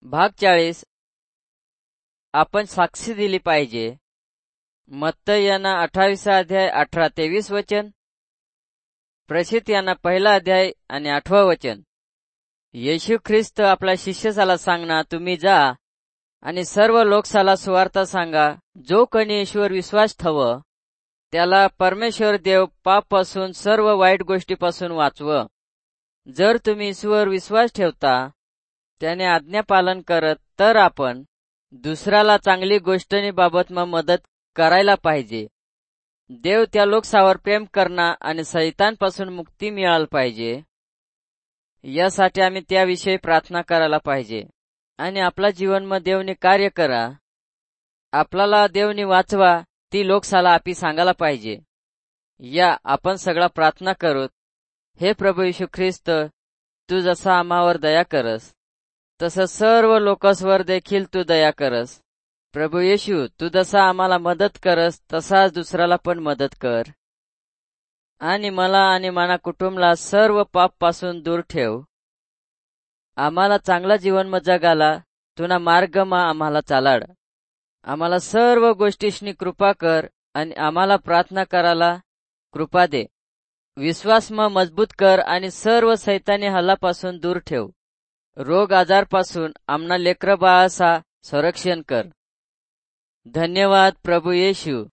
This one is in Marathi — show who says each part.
Speaker 1: भाग 40 आपण साक्षी दिली पाहिजे. मत्तई यांना 28 अध्याय 18 ते 20 वचन, प्रसिद्ध यांना 1 अध्याय आणि 8 वचन. येशू ख्रिस्त आपल्या शिष्याला सांगणार, तुम्ही जा आणि सर्व लोकसाला सुवार्ता सांगा. जो कोणी ईश्वर विश्वास ठेव त्याला परमेश्वर देव पापापासून सर्व वाईट गोष्टीपासून वाचव. जर तुम्ही ईश्वर विश्वास ठेवता त्याने आज्ञा पालन करत तर आपण दुसऱ्याला चांगली गोष्टींनी बाबत मदत करायला पाहिजे. देव त्या लोकसावर प्रेम करणार आणि शैतानपासून मुक्ती मिळायला पाहिजे. यासाठी आम्ही त्याविषयी प्रार्थना करायला पाहिजे आणि आपला जीवनमध्ये देवने कार्य करा. आपल्याला देवने वाचवा ती लोकसाला आपी सांगायला पाहिजे. या आपण सगळा प्रार्थना करूत. हे प्रभू येशू ख्रिस्त, तू जसा आम्हावर दया करस तसं सर्व लोकांवर देखील तू दया करस. प्रभू येशू, तू जसा आम्हाला मदत करस तसाच दुसऱ्याला पण मदत कर आणि मला आणि माझ्या कुटुंबाला सर्व पाप पासून दूर ठेव. आम्हाला चांगला जीवन जगाला तुना मार्ग आम्हाला चालाड. आम्हाला सर्व गोष्टींनी कृपा कर आणि आम्हाला प्रार्थना करायला कृपा दे. विश्वास मजबूत कर आणि सर्व शैतानी हल्लापासून दूर ठेव. रोग आजारपासून आमना लेकरं बाळाचा संरक्षण कर. धन्यवाद प्रभू येशू.